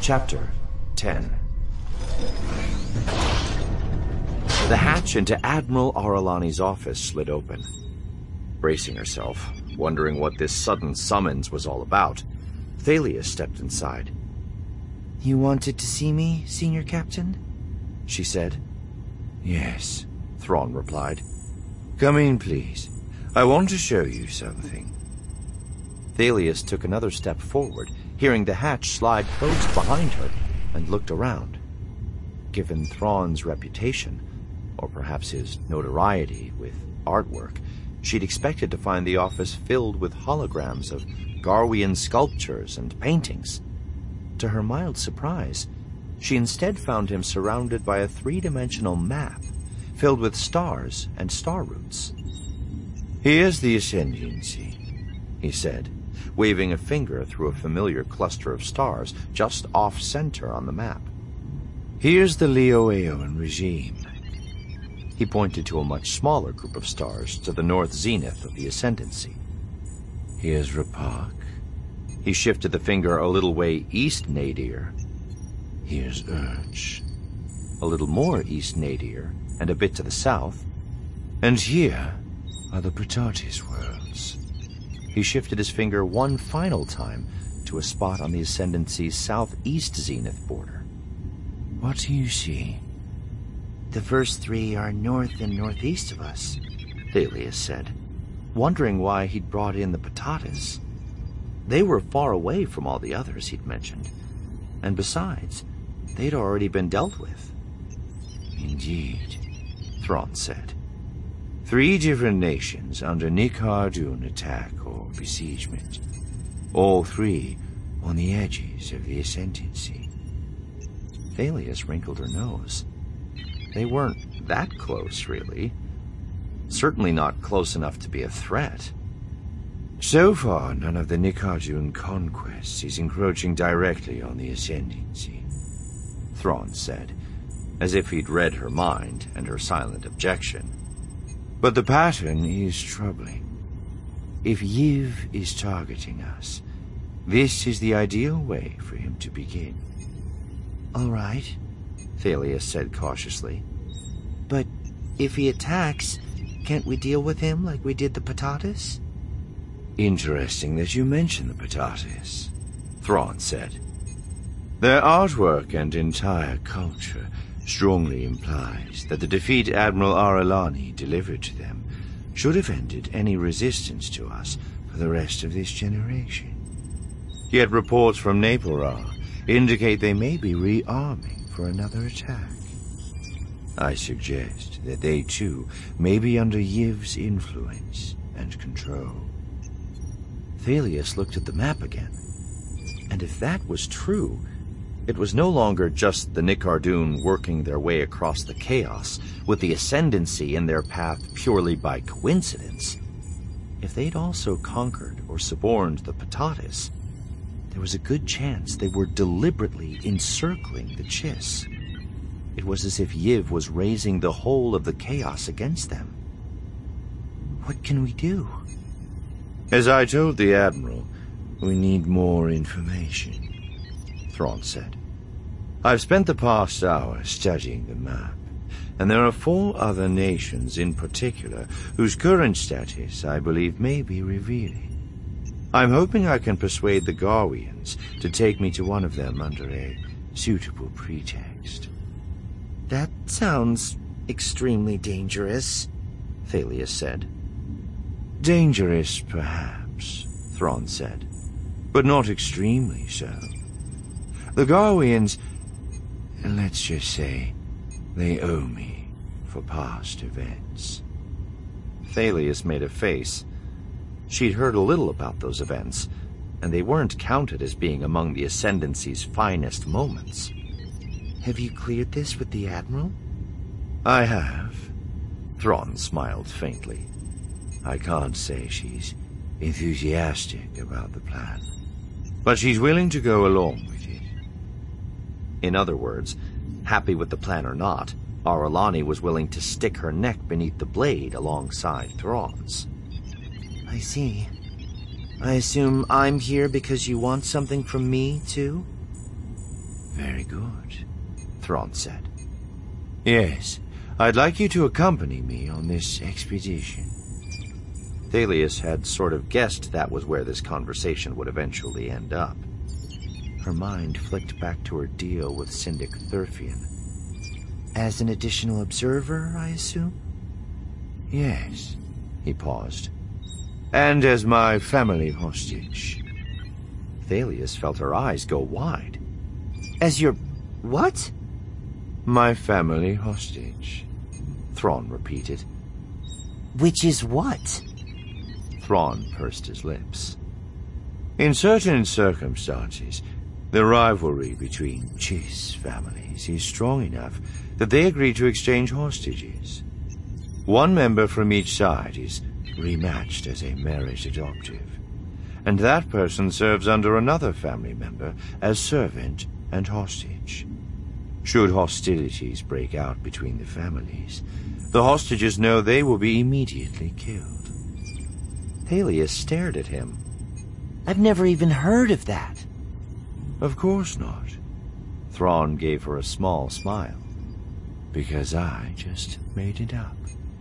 Chapter 10. The hatch into Admiral Aralani's office slid open. Bracing herself, wondering what this sudden summons was all about, Thalia stepped inside. "You wanted to see me, Senior Captain?" she said. "Yes," Thrawn replied. "Come in, please. I want to show you something." Thalius took another step forward, hearing the hatch slide closed behind her, and looked around. Given Thrawn's reputation, or perhaps his notoriety with artwork, she'd expected to find the office filled with holograms of Garwian sculptures and paintings. To her mild surprise, she instead found him surrounded by a three-dimensional map filled with stars and star routes. "Here's the Ascendancy," he said, waving a finger through a familiar cluster of stars just off-center on the map. "Here's the Leo-Aeon regime." He pointed to a much smaller group of stars to the north zenith of the Ascendancy. "Here's Rapak." He shifted the finger a little way east nadir. "Here's Urch." A little more east nadir, and a bit to the south. "And here are the Pratatis worlds." He shifted his finger one final time to a spot on the Ascendancy's southeast zenith border. "What do you see?" "The first three are north and northeast of us," Thalius said, wondering why he'd brought in the Pratatis. They were far away from all the others he'd mentioned, and besides, they'd already been dealt with. "Indeed," Thrawn said. 3 different nations under Nikhar-Dun attack or besiegement. All 3 on the edges of the Ascendancy. Thalius wrinkled her nose. They weren't that close, really. Certainly not close enough to be a threat. "So far, none of the Nikhar-Dun conquests is encroaching directly on the Ascendancy," Thrawn said, as if he'd read her mind and her silent objection. "But the pattern is troubling. If Yiv is targeting us, this is the ideal way for him to begin." "All right," Thalius said cautiously. "But if he attacks, can't we deal with him like we did the Pratatis?" "Interesting that you mention the Pratatis," Thrawn said. "Their artwork and entire culture strongly implies that the defeat Admiral Aralani delivered to them should have ended any resistance to us for the rest of this generation. Yet reports from Naporah indicate they may be rearming for another attack. I suggest that they too may be under Yiv's influence and control." Thalius looked at the map again, and if that was true, it was no longer just the Nikhar-Dun working their way across the chaos, with the Ascendancy in their path purely by coincidence. If they'd also conquered or suborned the Pratatis, there was a good chance they were deliberately encircling the Chiss. It was as if Yiv was raising the whole of the chaos against them. "What can we do?" "As I told the Admiral, we need more information," Thrawn said. "I've spent the past hour studying the map, and there are 4 other nations in particular whose current status I believe may be revealing. I'm hoping I can persuade the Garwians to take me to one of them under a suitable pretext." "That sounds extremely dangerous," Thalius said. "Dangerous, perhaps," Thrawn said, "but not extremely so. The Garwians, let's just say, they owe me for past events." Thalius made a face. She'd heard a little about those events, and they weren't counted as being among the Ascendancy's finest moments. "Have you cleared this with the Admiral?" "I have." Thrawn smiled faintly. "I can't say she's enthusiastic about the plan, but she's willing to go along with it." In other words, happy with the plan or not, Aralani was willing to stick her neck beneath the blade alongside Thrawn's. "I see. I assume I'm here because you want something from me, too?" Very good, Thrawn said. Yes, I'd like you to accompany me on this expedition. Thalius had sort of guessed that was where this conversation would eventually end up. Her mind flicked back to her deal with Syndic Thurfian. As an additional observer, I assume? Yes, he paused. And as my family hostage. Thalius felt her eyes go wide. As your... what? My family hostage, Thrawn repeated. Which is what? Thrawn pursed his lips. In certain circumstances, the rivalry between Chiss families is strong enough that they agree to exchange hostages. One member from each side is rematched as a marriage adoptive, and that person serves under another family member as servant and hostage. Should hostilities break out between the families, the hostages know they will be immediately killed. Thalius stared at him. I've never even heard of that. Of course not. Thrawn gave her a small smile. Because I just made it up.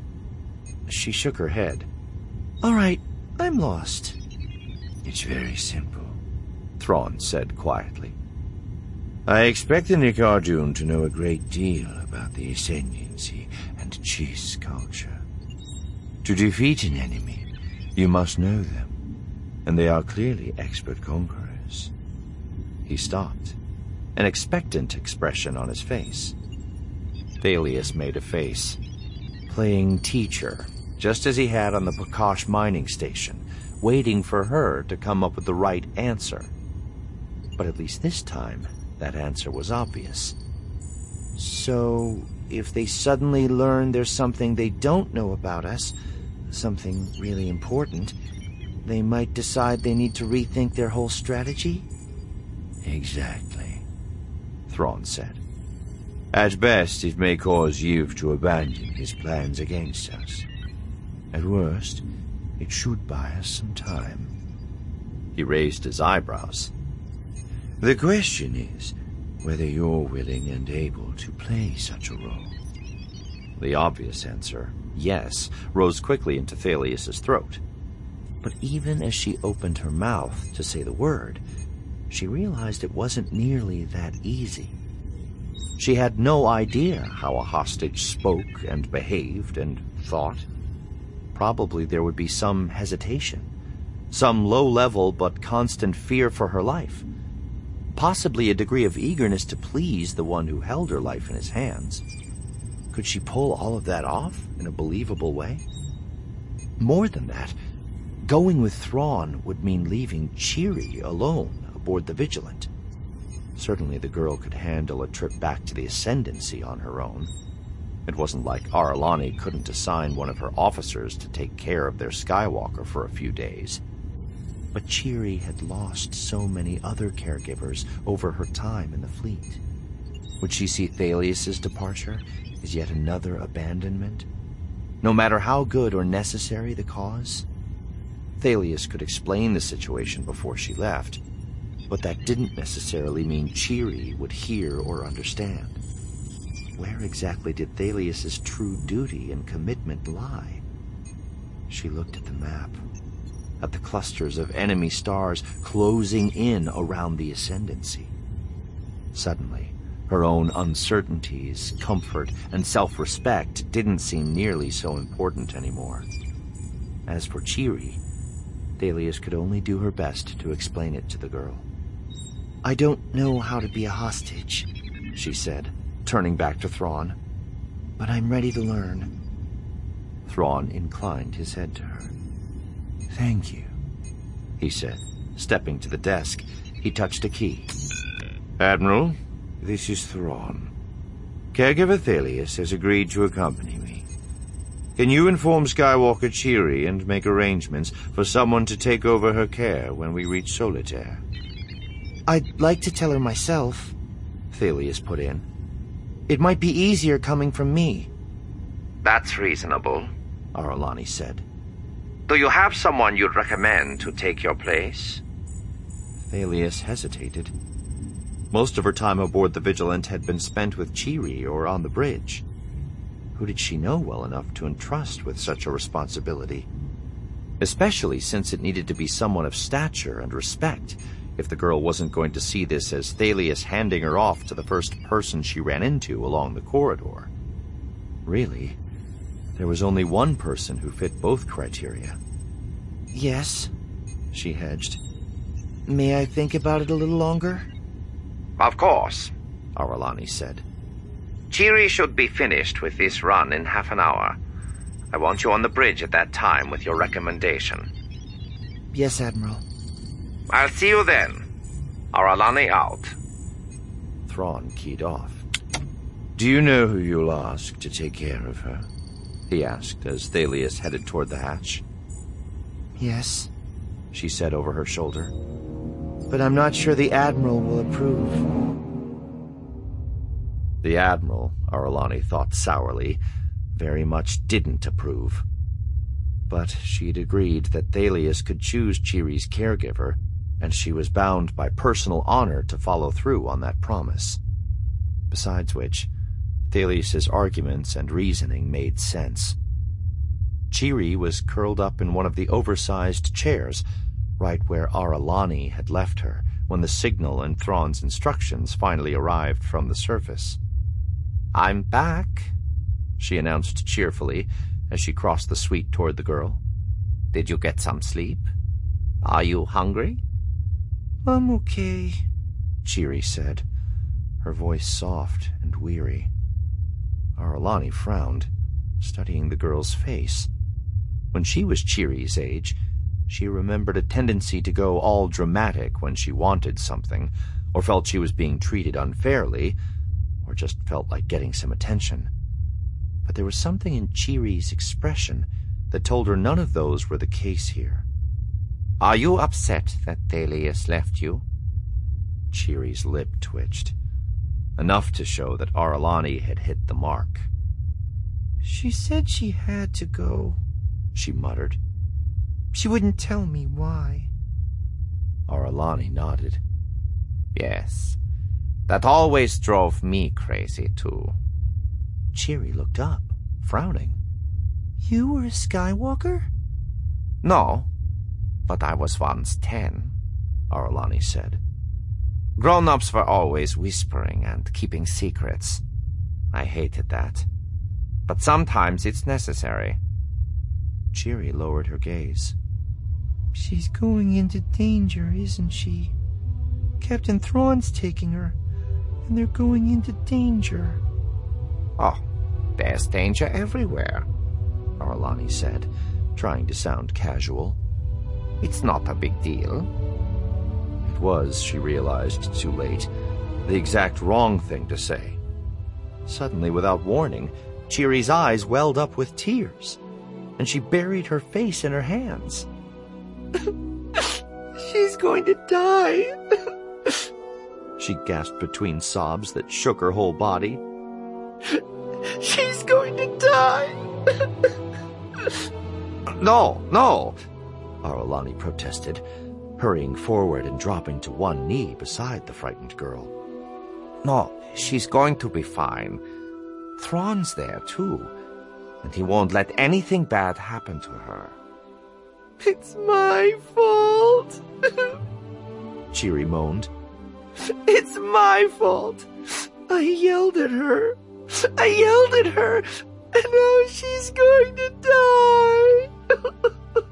She shook her head. All right, I'm lost. It's very simple, Thrawn said quietly. I expect the Nicardoon to know a great deal about the Ascendancy and Chiss culture. To defeat an enemy, you must know them, and they are clearly expert conquerors. He stopped, an expectant expression on his face. Thalius made a face, playing teacher, just as he had on the Prakash mining station, waiting for her to come up with the right answer. But at least this time, that answer was obvious. So, if they suddenly learn there's something they don't know about us, something really important, they might decide they need to rethink their whole strategy? Exactly, Thrawn said. At best, it may cause Yuv to abandon his plans against us. At worst, it should buy us some time. He raised his eyebrows. The question is whether you're willing and able to play such a role. The obvious answer, yes, rose quickly into Thalius's throat. But even as she opened her mouth to say the word, she realized it wasn't nearly that easy. She had no idea how a hostage spoke and behaved and thought. Probably there would be some hesitation, some low-level but constant fear for her life, possibly a degree of eagerness to please the one who held her life in his hands. Could she pull all of that off in a believable way? More than that, going with Thrawn would mean leaving Cheery alone aboard the Vigilant. Certainly the girl could handle a trip back to the Ascendancy on her own. It wasn't like Aralani couldn't assign one of her officers to take care of their Skywalker for a few days. But Cheery had lost so many other caregivers over her time in the fleet. Would she see Thalius's departure as yet another abandonment? No matter how good or necessary the cause? Thalius could explain the situation before she left, but that didn't necessarily mean Cheery would hear or understand. Where exactly did Thalius's true duty and commitment lie? She looked at the map, at the clusters of enemy stars closing in around the Ascendancy. Suddenly, her own uncertainties, comfort, and self-respect didn't seem nearly so important anymore. As for Cheery, Thalius could only do her best to explain it to the girl. I don't know how to be a hostage, she said, turning back to Thrawn. But I'm ready to learn. Thrawn inclined his head to her. Thank you, he said, stepping to the desk. He touched a key. Admiral, this is Thrawn. Caregiver Thalius has agreed to accompany me. Can you inform Skywalker Cheery and make arrangements for someone to take over her care when we reach Solitaire? I'd like to tell her myself, Thalius put in. It might be easier coming from me. That's reasonable, Aralani said. Do you have someone you'd recommend to take your place? Thalius hesitated. Most of her time aboard the Vigilant had been spent with Cheery or on the bridge. Who did she know well enough to entrust with such a responsibility? Especially since it needed to be someone of stature and respect, if the girl wasn't going to see this as Thalius handing her off to the first person she ran into along the corridor. Really, there was only one person who fit both criteria. Yes, She hedged. may I think about it a little longer? Of course. Aralani said. Cheery should be finished with this run in half an hour. I want you on the bridge at that time with your recommendation. Yes, Admiral. I'll see you then. Aralani out. Thrawn keyed off. Do you know who you'll ask to take care of her? He asked as Thalius headed toward the hatch. Yes, She said over her shoulder. but I'm not sure the Admiral will approve. The Admiral, Aralani thought sourly, very much didn't approve. But she'd agreed that Thalius could choose Cheery's caregiver, and she was bound by personal honor to follow through on that promise. Besides which, Thalius's arguments and reasoning made sense. Cheery was curled up in one of the oversized chairs, right where Aralani had left her when the signal and Thrawn's instructions finally arrived from the surface. "I'm back," she announced cheerfully as she crossed the suite toward the girl. "Did you get some sleep? Are you hungry?" I'm okay, Cheery said, her voice soft and weary. Aralani frowned, studying the girl's face. When she was Cheery's age, she remembered a tendency to go all dramatic when she wanted something, or felt she was being treated unfairly, or just felt like getting some attention. But there was something in Cheery's expression that told her none of those were the case here. Are you upset that Thalius left you? Cheery's lip twitched, enough to show that Aralani had hit the mark. She said she had to go. She muttered. She wouldn't tell me why. Aralani nodded. Yes. That always drove me crazy, too. Cheery looked up, frowning. You were a Skywalker? No, but I was once 10, Aralani said. Grown-ups were always whispering and keeping secrets. I hated that. But sometimes it's necessary. Cheery lowered her gaze. She's going into danger, isn't she? Captain Thrawn's taking her, and they're going into danger. Oh, there's danger everywhere, Aralani said, trying to sound casual. It's not a big deal. It was, she realized too late, the exact wrong thing to say. Suddenly, without warning, Cheery's eyes welled up with tears, and she buried her face in her hands. She's going to die. She gasped between sobs that shook her whole body. She's going to die. No, Aralani protested, hurrying forward and dropping to one knee beside the frightened girl. No, she's going to be fine. Thrawn's there, too, and he won't let anything bad happen to her. It's my fault. Cheery moaned. It's my fault. I yelled at her, and now she's going to die.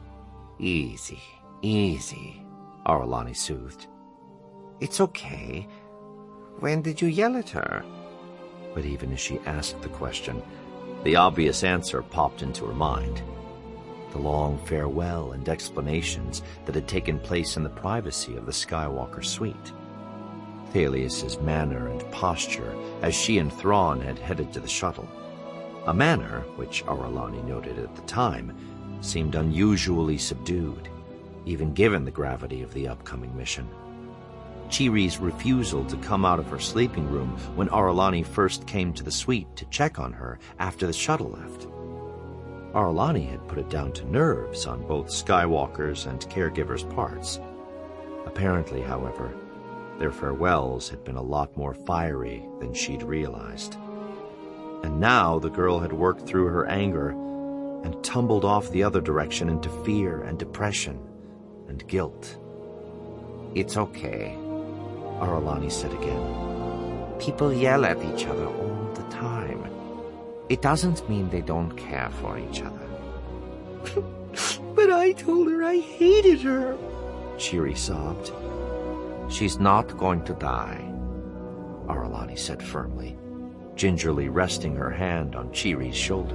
Easy, Aralani soothed. It's okay. When did you yell at her? But even as she asked the question, the obvious answer popped into her mind. The long farewell and explanations that had taken place in the privacy of the Skywalker suite. Thalius's manner and posture as she and Thrawn had headed to the shuttle. A manner, which Aralani noted at the time, seemed unusually subdued, even given the gravity of the upcoming mission. Cheery's refusal to come out of her sleeping room when Aralani first came to the suite to check on her after the shuttle left. Aralani had put it down to nerves on both Skywalker's and caregiver's parts. Apparently, however, Their farewells had been a lot more fiery than she'd realized. And now the girl had worked through her anger and tumbled off the other direction into fear and depression and guilt. It's okay, Aralani said again. People yell at each other all the time. It doesn't mean they don't care for each other. But I told her I hated her, Cheery sobbed. She's not going to die, Aralani said firmly, gingerly resting her hand on Cheery's shoulder.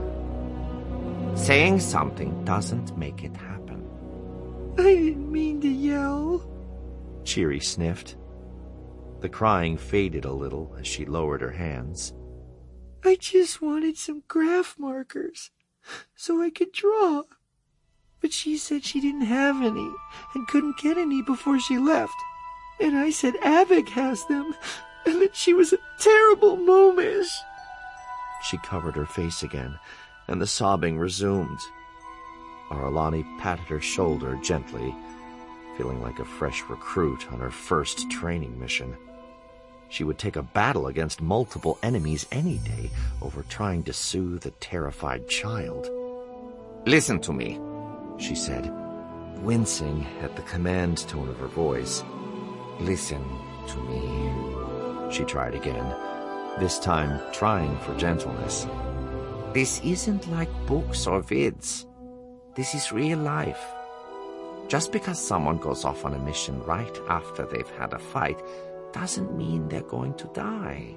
Saying something doesn't make it happen. I didn't mean to yell, Cheery sniffed. The crying faded a little as she lowered her hands. I just wanted some graph markers so I could draw. But she said she didn't have any and couldn't get any before she left. And I said Avik has them and that she was a terrible Momish. She covered her face again, and the sobbing resumed. Aralani patted her shoulder gently, feeling like a fresh recruit on her first training mission. She would take a battle against multiple enemies any day over trying to soothe a terrified child. Listen to me, she said, wincing at the command tone of her voice. Listen to me, she tried again, this time trying for gentleness. This isn't like books or vids. This is real life. Just because someone goes off on a mission right after they've had a fight doesn't mean they're going to die.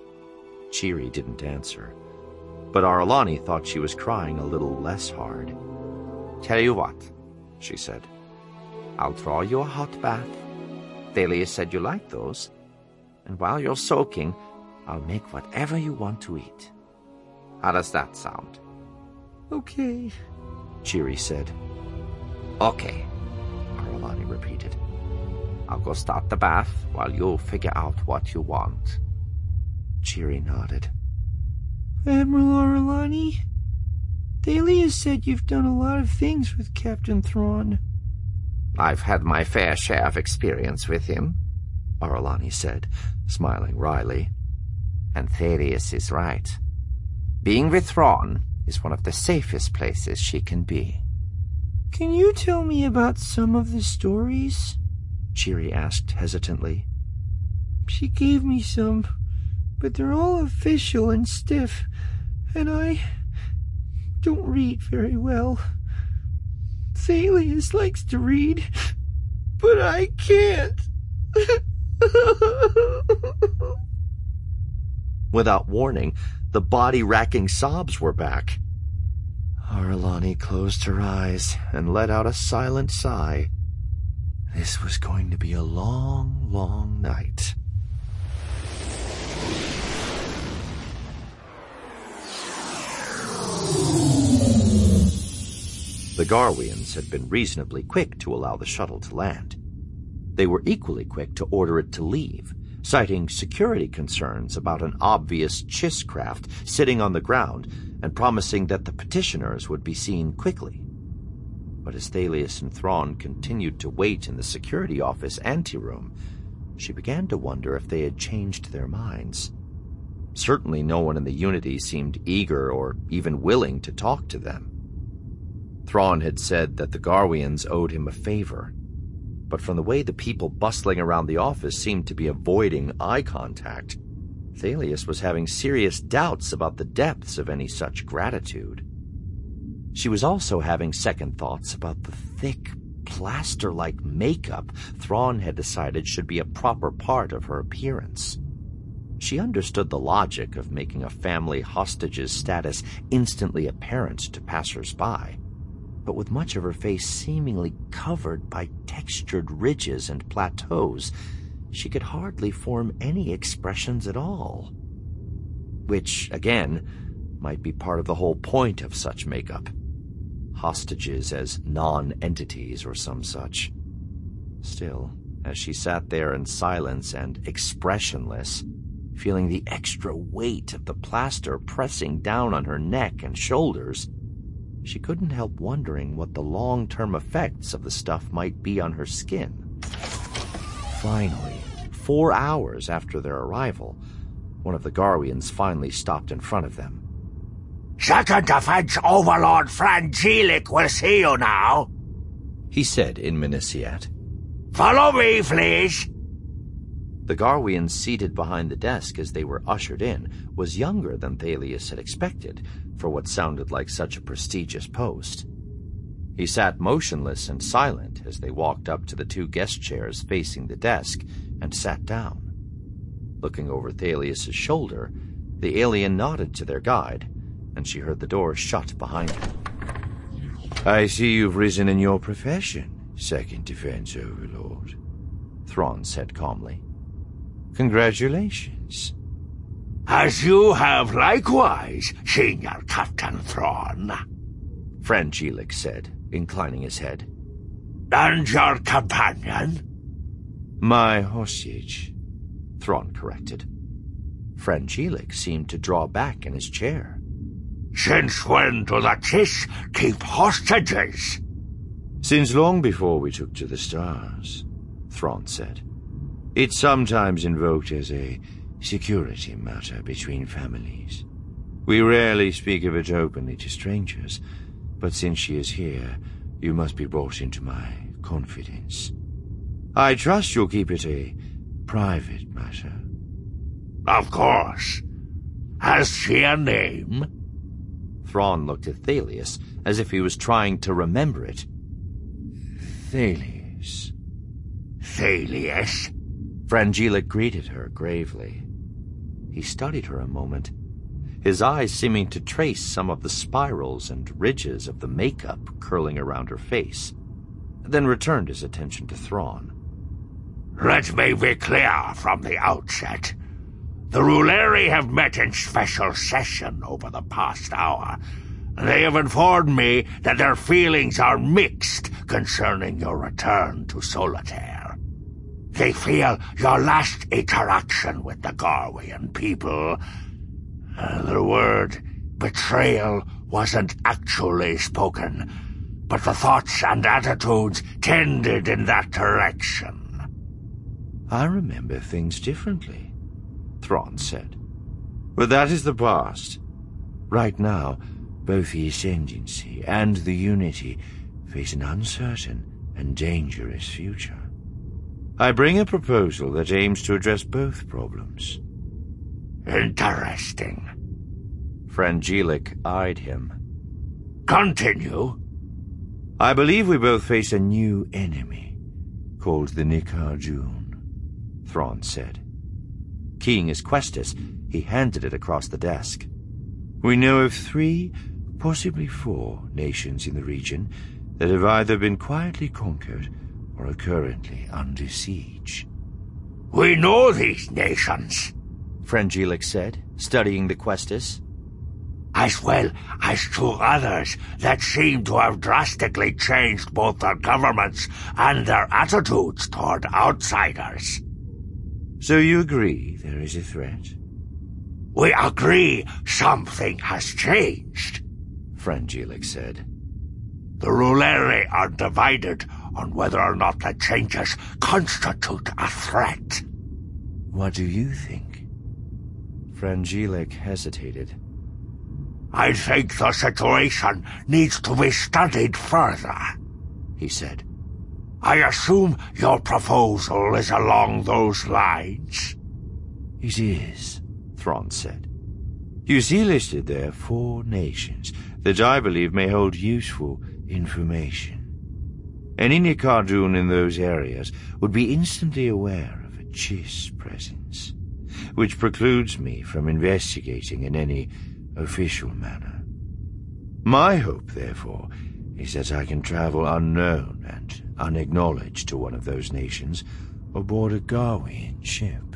Cheery didn't answer, but Aralani thought she was crying a little less hard. Tell you what, she said. I'll draw you a hot bath. Thalia said you like those. And while you're soaking, I'll make whatever you want to eat. How does that sound? Okay, Cheery said. Okay, Aralani repeated. I'll go start the bath while you figure out what you want. Cheery nodded. Admiral Aralani, Thalia said you've done a lot of things with Captain Thrawn. I've had my fair share of experience with him, Aralani said, smiling wryly. And Thaddeus is right. Being with Thrawn is one of the safest places she can be. Can you tell me about some of the stories? Cheery asked hesitantly. She gave me some, but they're all official and stiff, and I don't read very well. Thalius likes to read, but I can't. Without warning, the body-racking sobs were back. Aralani closed her eyes and let out a silent sigh. This was going to be a long, long night. The Garwians had been reasonably quick to allow the shuttle to land. They were equally quick to order it to leave, citing security concerns about an obvious Chiss craft sitting on the ground and promising that the petitioners would be seen quickly. But as Thalius and Thrawn continued to wait in the security office anteroom, she began to wonder if they had changed their minds. Certainly no one in the Unity seemed eager or even willing to talk to them. Thrawn had said that the Garwians owed him a favor, but from the way the people bustling around the office seemed to be avoiding eye contact, Thalius was having serious doubts about the depths of any such gratitude. She was also having second thoughts about the thick, plaster-like makeup Thrawn had decided should be a proper part of her appearance. She understood the logic of making a family hostage's status instantly apparent to passers-by, but with much of her face seemingly covered by textured ridges and plateaus, she could hardly form any expressions at all. Which, again, might be part of the whole point of such makeup. Hostages as non-entities or some such. Still, as she sat there in silence and expressionless, feeling the extra weight of the plaster pressing down on her neck and shoulders, she couldn't help wondering what the long-term effects of the stuff might be on her skin. 4 hours after their arrival, one of the Garwians finally stopped in front of them. "Second Defense Overlord Frangelic will see you now," he said in Miniciat. "Follow me, please." The Garwian seated behind the desk as they were ushered in was younger than Thalius had expected for what sounded like such a prestigious post. He sat motionless and silent as they walked up to the 2 guest chairs facing the desk and sat down. Looking over Thalius's shoulder, the alien nodded to their guide, and she heard the door shut behind him. "I see you've risen in your profession, Second Defense Overlord," Thrawn said calmly. "Congratulations." "As you have likewise, Senior Captain Thrawn," Frangelic said, inclining his head. "And your companion?" "My hostage," Thrawn corrected. Frangelic seemed to draw back in his chair. "Since when do the Chiss keep hostages?" "Since long before we took to the stars," Thrawn said. "It's sometimes invoked as a security matter between families. We rarely speak of it openly to strangers, but since she is here, you must be brought into my confidence. I trust you'll keep it a private matter." "Of course. Has she a name?" Thrawn looked at Thalius as if he was trying to remember it. "Thalius." "Thalius?" Frangelic greeted her gravely. He studied her a moment, his eyes seeming to trace some of the spirals and ridges of the makeup curling around her face, then returned his attention to Thrawn. "Let me be clear from the outset. The Ruleri have met in special session over the past hour. They have informed me that their feelings are mixed concerning your return to Solitaire. They feel your last interaction with the Garwian people, the word betrayal wasn't actually spoken, but the thoughts and attitudes tended in that direction." "I remember things differently," Thrawn said. "But that is the past. Right now, both the Ascendancy and the Unity face an uncertain and dangerous future. I bring a proposal that aims to address both problems." "Interesting." Frangelic eyed him. "Continue." "I believe we both face a new enemy, called the Nikardun," Thrawn said. Keying his Questus, he handed it across the desk. "We know of 3, possibly 4 nations in the region that have either been quietly conquered or are currently under siege." "We know these nations," Frangelic said, studying the Questus. "as well as 2 others that seem to have drastically changed both their governments and their attitudes toward outsiders." "So you agree there is a threat?" "We agree something has changed," Frangelic said. "The Ruleri are divided on whether or not the changes constitute a threat." "What do you think?" Frangelic hesitated. "I think the situation needs to be studied further," he said. "I assume your proposal is along those lines." "It is," Thrawn said. "You see listed there 4 nations that I believe may hold useful information. Any Nikardun in those areas would be instantly aware of a Chiss presence, which precludes me from investigating in any official manner. My hope, therefore, is that I can travel unknown and unacknowledged to one of those nations aboard a Garwian ship."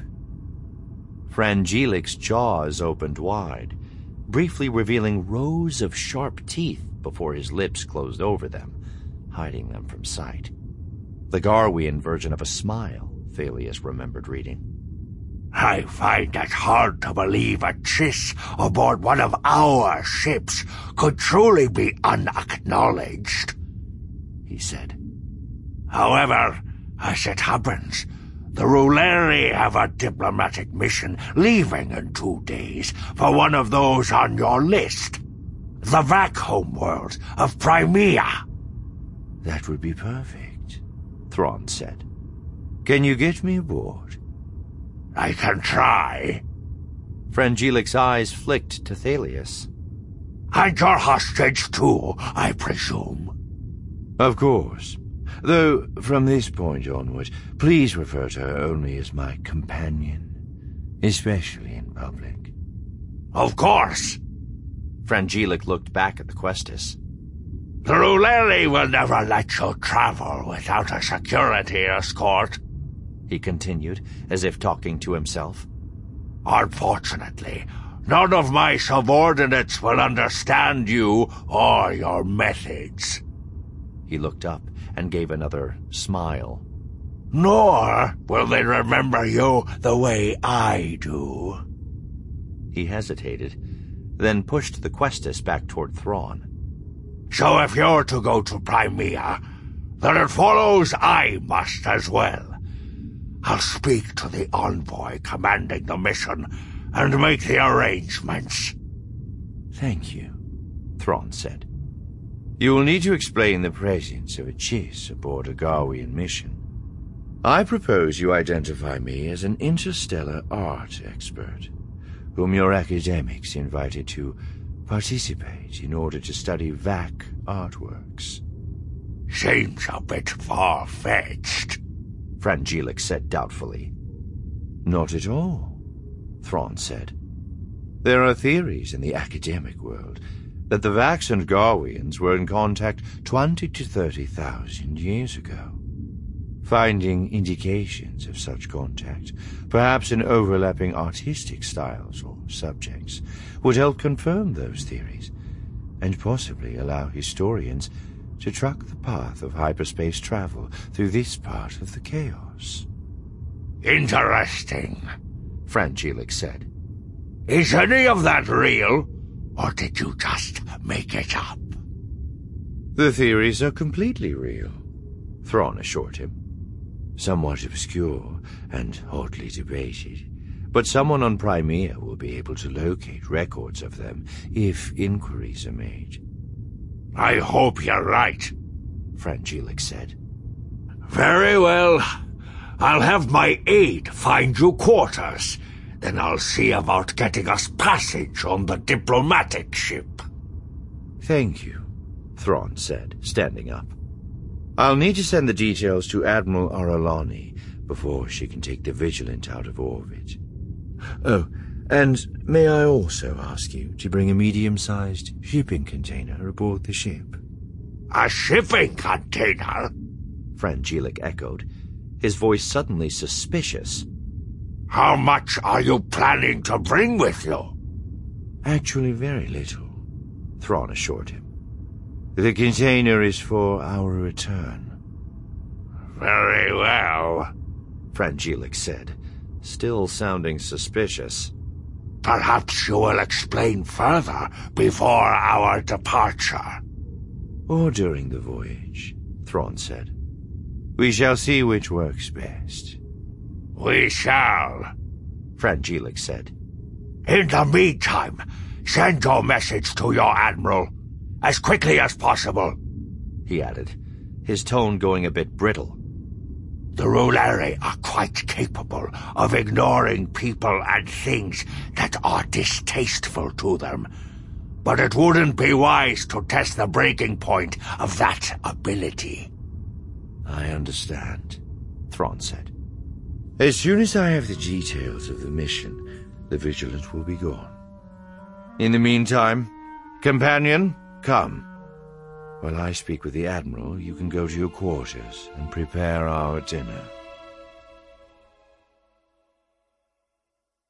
Frangelic's jaws opened wide, briefly revealing rows of sharp teeth before his lips closed over them, hiding them from sight. The Garwian version of a smile, Thalius remembered reading. "I find it hard to believe a Chiss aboard one of our ships could truly be unacknowledged," he said. "However, as it happens, The Ruleri have a diplomatic mission leaving in 2 days for one of those on your list. The Vac homeworld of Primea. That would be perfect, Thrawn said. Can you get me aboard? I can try. Frangilic's eyes flicked to Thalius. And your hostage too, I presume. Of course. Though, from this point onward, please refer to her only as my companion, especially in public. Of course. Frangilic looked back at the Questus. The Ruleri will never let you travel without a security escort, he continued, as if talking to himself. Unfortunately, none of my subordinates will understand you or your methods. He looked up and gave another smile. Nor will they remember you the way I do. He hesitated, then pushed the Questus back toward Thrawn. So if you're to go to Primea, then it follows I must as well. I'll speak to the envoy commanding the mission and make the arrangements. Thank you, Thrawn said. You will need to explain the presence of a Chiss aboard a Garwian mission. I propose you identify me as an interstellar art expert, whom your academics invited to participate in order to study Vac artworks. Seems a bit far-fetched, Frangilic said doubtfully. Not at all, Thrawn said. There are theories in the academic world that the Vax and Garwians were in contact 20 to 30,000 years ago. Finding indications of such contact, perhaps in overlapping artistic styles or subjects, would help confirm those theories, and possibly allow historians to track the path of hyperspace travel through this part of the chaos. Interesting, Frangilic said. Is any of that real, or did you just make it up? The theories are completely real, Thrawn assured him. Somewhat obscure and hotly debated, but someone on Primea will be able to locate records of them if inquiries are made. I hope you're right, Frangilic said. Very well. I'll have my aide find you quarters. Then I'll see about getting us passage on the diplomatic ship. Thank you, Thrawn said, standing up. I'll need to send the details to Admiral Aralani before she can take the Vigilant out of orbit. Oh, and may I also ask you to bring a medium-sized shipping container aboard the ship? A shipping container? Frangilic echoed, his voice suddenly suspicious. How much are you planning to bring with you? Actually, very little, Thrawn assured him. The container is for our return. Very well, Frangilic said, still sounding suspicious. Perhaps you will explain further before our departure. Or during the voyage, Thrawn said. We shall see which works best. We shall, Frangilic said. In the meantime, send your message to your admiral as quickly as possible, he added, his tone going a bit brittle. The Ruleri are quite capable of ignoring people and things that are distasteful to them, but it wouldn't be wise to test the breaking point of that ability. I understand, Thrawn said. As soon as I have the details of the mission, the Vigilant will be gone. In the meantime, companion, come. While I speak with the Admiral, you can go to your quarters and prepare our dinner.